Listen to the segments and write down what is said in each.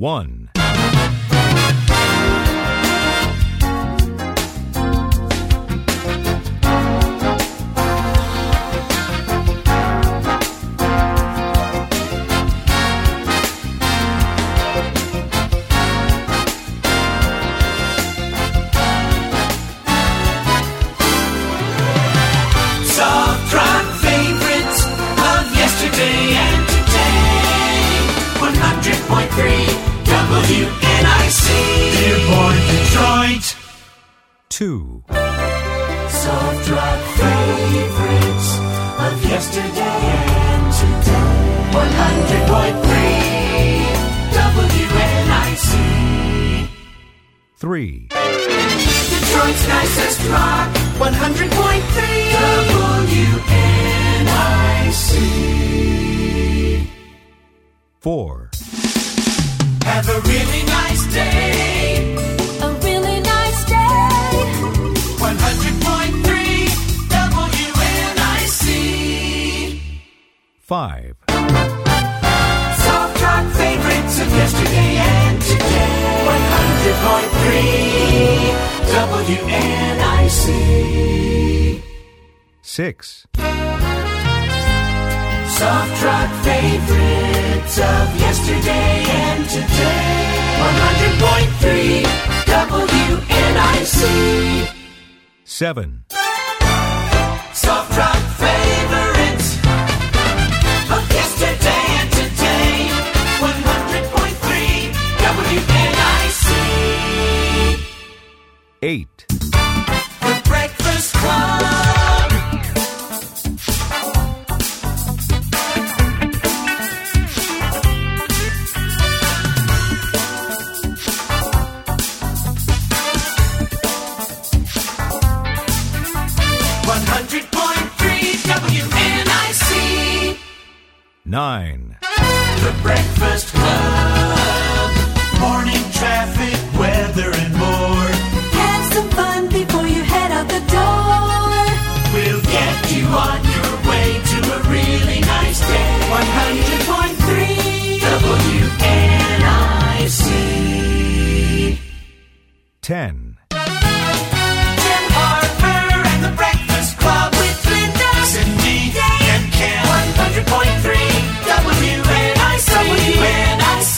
1. WNIC, Dearborn, Detroit. 2. Soft rock favorites of yesterday and today. 100.3 WNIC. 3. Detroit's nicest rock. 100.3 WNIC. 4. Have a really nice day. A really nice day. 100.3 WNIC. 5. Soft rock favorites of yesterday and today. 100.3 WNIC. 6. Soft rock favorites of yesterday and today. 100.3 WNIC. 7. Soft rock favorites of yesterday and today. 100.3 WNIC. 8. The Breakfast Club. WNIC. 9. The Breakfast Club. Morning traffic, weather, and more. Have some fun before you head out the door. We'll get you on your way to a really nice day. 100.3 WNIC. 10. Jim Harper and the Breakfast Club with Linda, Cindy, and Ken. 100.3 WNIC.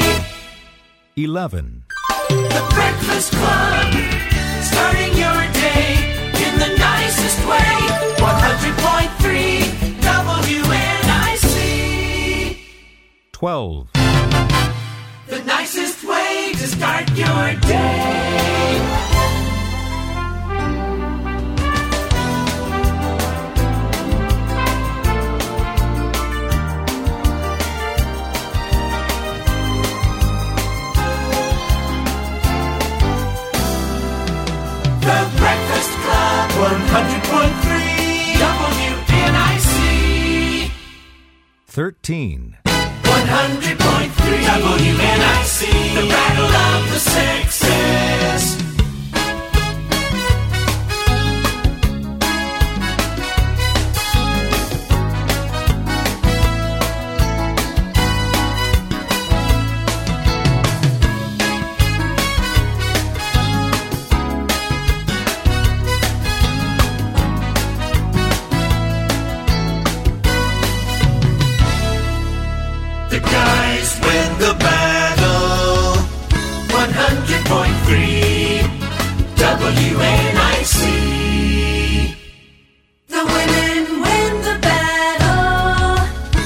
11. The Breakfast Club, starting your day in the nicest way. 100.3 WNIC. 12. The nicest way to start your day. The Breakfast Club, 100.3 WNIC. 13. 100.3 WNIC. The rattle of the sexes. The guys win the battle. 100.3 WNIC. The women win the battle.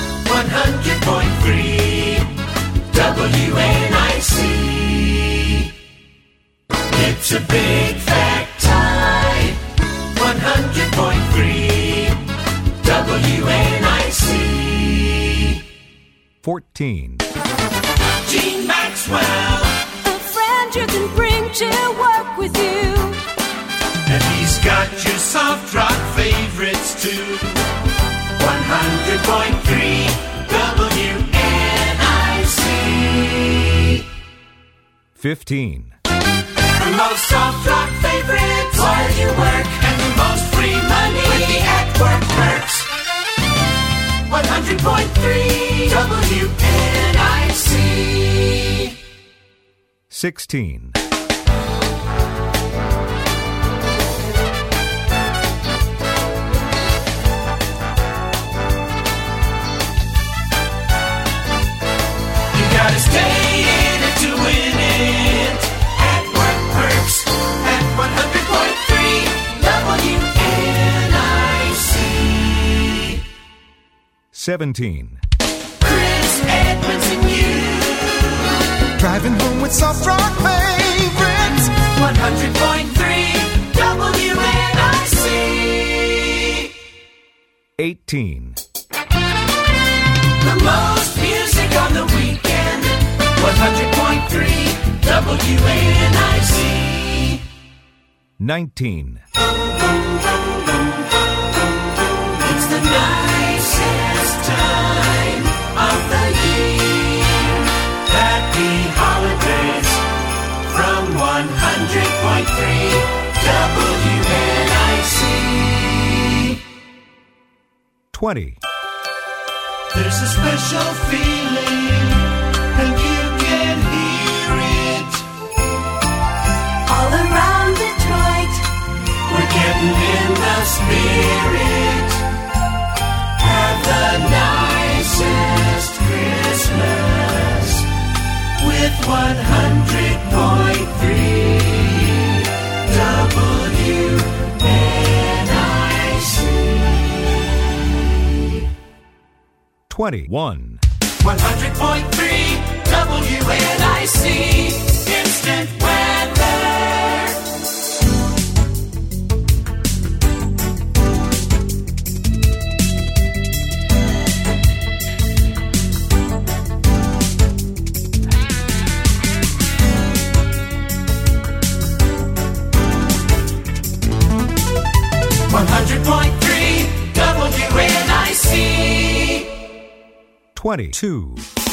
100.3 WNIC. It's a big fat tie. 100.3 WNIC. 14. Gene Maxwell, A friend you can bring to work with you. and he's got your soft rock favorites too. 100.3 WNIC. 15. The most soft rock favorites while you work, and the most free money with the at work perks. 100.3 WNIC. 16. 17. Chris Edmonds and you. Driving home with soft rock favorites. 100.3 WNIC. 18. The most music on the weekend. 100.3 WNIC. 19. It's the nicest time of the year. Happy holidays from 100.3 WNIC. 20. There's a special feeling, and you can hear it. All around Detroit, We're getting in the spirit. Have the nicest Christmas with 100.3 WNIC. 21. 100.3 WNIC. Instant weather. WNIC. 22.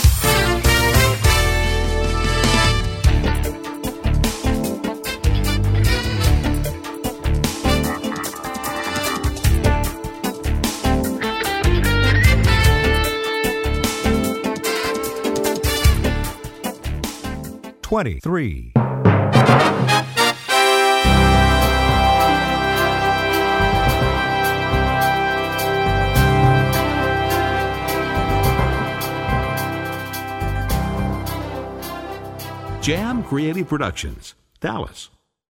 23. Jam Creative Productions, Dallas.